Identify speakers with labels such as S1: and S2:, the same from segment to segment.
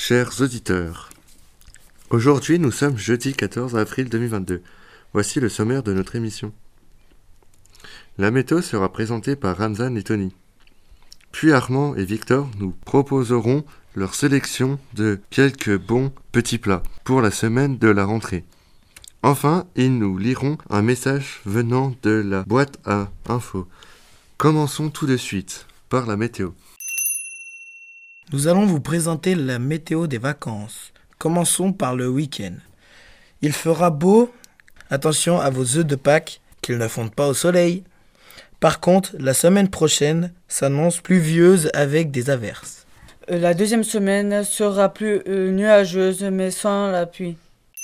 S1: chers auditeurs. Aujourd'hui, nous sommes jeudi 14 avril 2022. Voici le sommaire de notre émission. La météo sera présentée par Ramzan et Tony. Puis Armand et Victor nous proposeront leur sélection de quelques bons petits plats pour la semaine de la rentrée. Enfin, ils nous liront un message venant de la boîte à infos. Commençons tout de suite par la météo.
S2: Nous allons vous présenter la météo des vacances. Commençons par le week-end. Il fera beau. Attention à vos œufs de Pâques, qu'ils ne fondent pas au soleil. Par contre, la semaine prochaine s'annonce pluvieuse avec des averses.
S3: La deuxième semaine sera plus nuageuse, mais sans la pluie.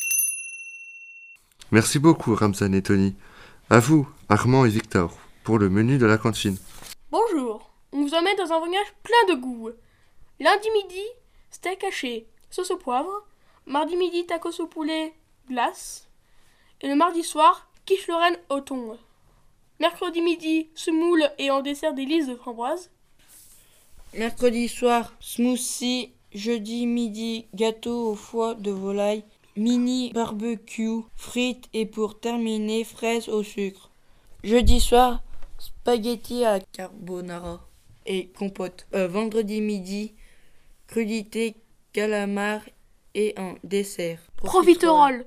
S1: Merci beaucoup Ramzan et Tony. À vous, Armand et Victor, pour le menu de la cantine.
S4: Bonjour, on vous emmène dans un voyage plein de goût. Lundi midi, steak haché, sauce au poivre. Mardi midi, tacos au poulet, glace. Et le mardi soir, quiche Lorraine au thon. Mercredi midi, semoule et en dessert des lisses de framboise.
S3: Mercredi soir, smoothie. Jeudi midi, gâteau au foie de volaille. Mini barbecue, frites et pour terminer, fraises au sucre. Jeudi soir, spaghetti à carbonara et compote. Vendredi midi, crudité, calamar et un dessert.
S4: Profiterole.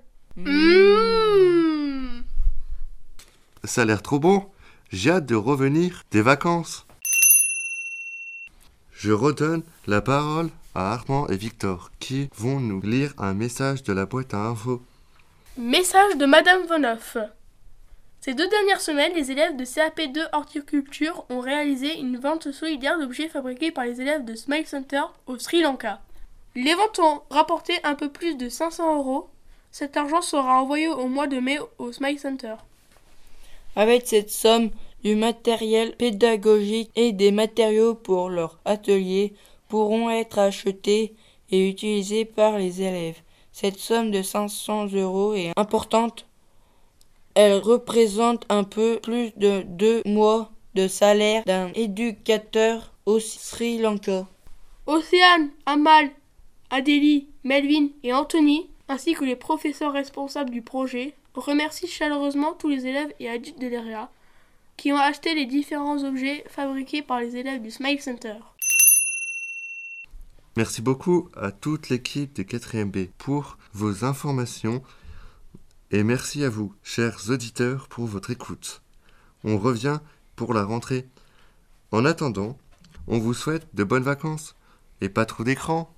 S1: Ça a l'air trop bon. J'ai hâte de revenir des vacances. Je redonne la parole à Armand et Victor qui vont nous lire un message de la boîte à infos.
S4: Message de Madame Vonoff. Ces 2 dernières semaines, les élèves de CAP2 horticulture ont réalisé une vente solidaire d'objets fabriqués par les élèves de Smile Center au Sri Lanka. Les ventes ont rapporté un peu plus de 500 €. Cet argent sera envoyé au mois de mai au Smile Center.
S3: Avec cette somme, du matériel pédagogique et des matériaux pour leur atelier pourront être achetés et utilisés par les élèves. Cette somme de 500 € est importante. Elle représente un peu plus de 2 mois de salaire d'un éducateur au Sri Lanka.
S4: Océane, Amal, Adélie, Melvin et Anthony, ainsi que les professeurs responsables du projet, remercient chaleureusement tous les élèves et adultes de l'EREA qui ont acheté les différents objets fabriqués par les élèves du Smile Center.
S1: Merci beaucoup à toute l'équipe de 4e B pour vos informations et merci à vous, chers auditeurs, pour votre écoute. On revient pour la rentrée. En attendant, on vous souhaite de bonnes vacances et pas trop d'écran.